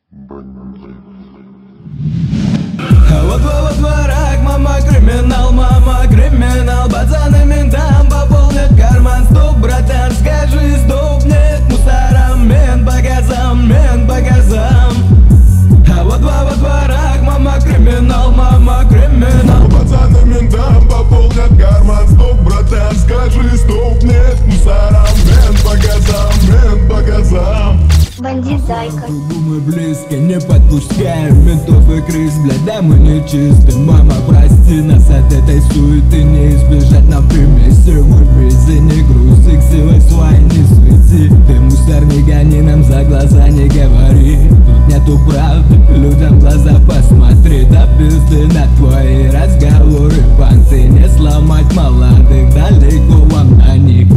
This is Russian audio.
Вот враг, мама криминал, пацаны ментам пополнят карман. Стоп, братан, скажи стоп, нет мусорам, мент по газам. Вот враг, мама криминал, пацаны ментам пополнят карман. Стоп, братан, скажи стоп, нет мусорам, мент по газам. Бандит зайка. Трубу мы близко не подпускаем ментов и крыс, блядь, да мы не чисты. Мама, прости нас, от этой суеты не избежать. На примеси мой вези, не грузи, силой своей не свети. Ты мусор не гони, нам за глаза не говори. Тут нету правды, людям в глаза посмотри. Да пизды на твои разговоры, панты не сломать молодых, далеко вам на них.